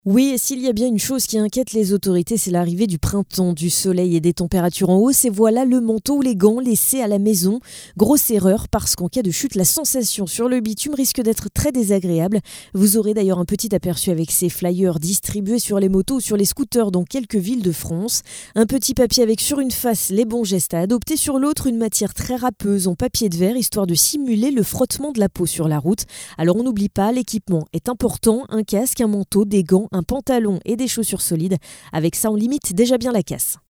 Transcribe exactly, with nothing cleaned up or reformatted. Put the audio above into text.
Oui, et s'il y a bien une chose qui inquiète les autorités, c'est l'arrivée du printemps, du soleil et des températures en hausse. Et voilà le manteau ou les gants laissés à la maison. Grosse erreur parce qu'en cas de chute, la sensation sur le bitume risque d'être très désagréable. Vous aurez d'ailleurs un petit aperçu avec ces flyers distribués sur les motos ou sur les scooters dans quelques villes de France. Un petit papier avec sur une face les bons gestes à adopter, sur l'autre une matière très râpeuse en papier de verre, histoire de simuler le frottement de la peau sur la route. Alors on n'oublie pas, l'équipement est important, un casque, un manteau, des gants, un pantalon et des chaussures solides. Avec ça, on limite déjà bien la casse.